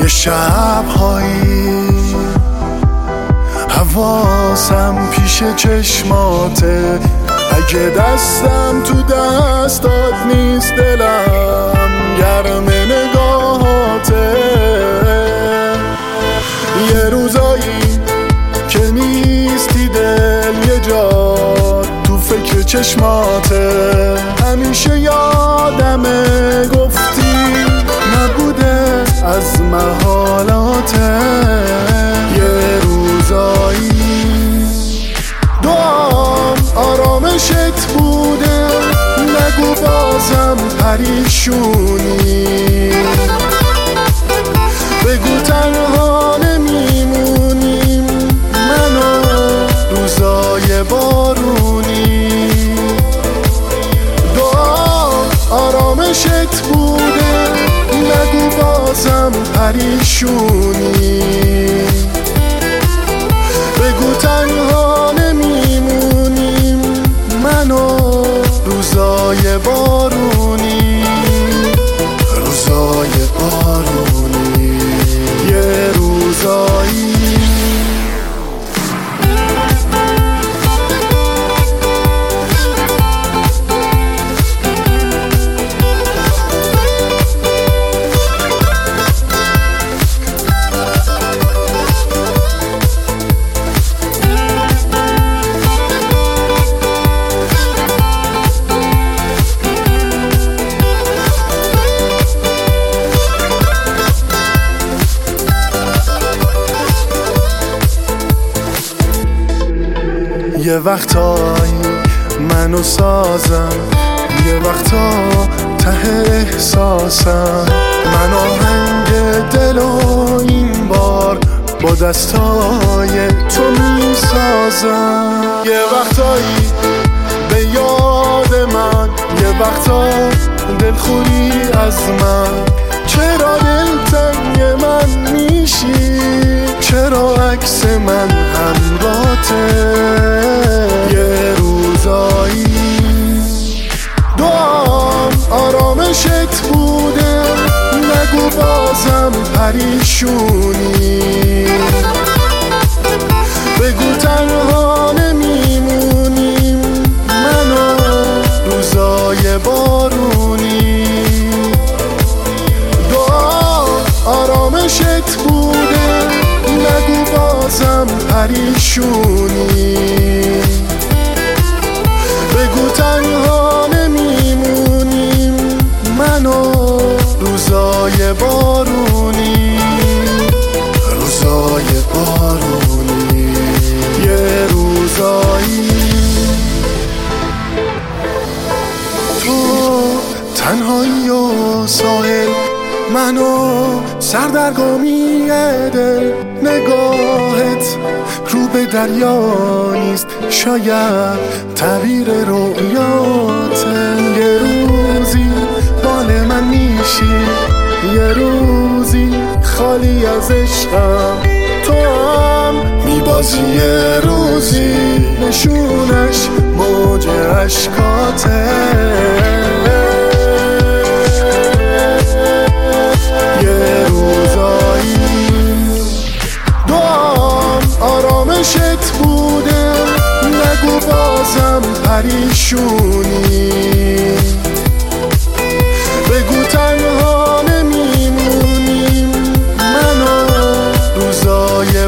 یه شب‌هایی حواسم پیش چشماته، اگه دستم تو دستات نیست دلم گرم نگاهاته. یه روزایی که نیستی دل یه جا تو فکر چشماته، همیشه یادمه گفتی نبوده از محالاته. یه روزایی دعام آرامشت بوده، نگو بازم پریشونی، بگو تنها نمیمونیم من و روزای بارونی. دعا آرامشت بوده، نگو بازم پریشونی، بگو تنها نمیمونیم من و روزای بارونی. روزای بارونی یه روزایی یه وقتایی منو سازم، یه وقتا ته احساسم، من آهنگ دل و این بار با دستای تو میسازم. یه وقتایی به یاد من، یه وقتا دلخوری از من، چرا دلتنگ من میشی، چرا عکس من همراته. یه روزایی دعام آرامشت بوده، نگو بازم پریشونی، بگو تنها نمیمونیم من و روزای بارونی. دعا آرامشت بوده، نگو بازم پریشونی، بگو تنها نمیمونیم من و روزای بارونی. روزای بارونی یه روزایی تو تنهایی و ساحل، منو سردرگمی دل، نگاهت رو به دریا نیست، شاید تعبیر رویاته. یه روزی بال من میشی، یه روزی خالی از عشقم، تو هم میبازی، یه روزی نشونش موج عشقاته. یه روزایی دعام آرامشت بوده، نگو بازم پریشونی،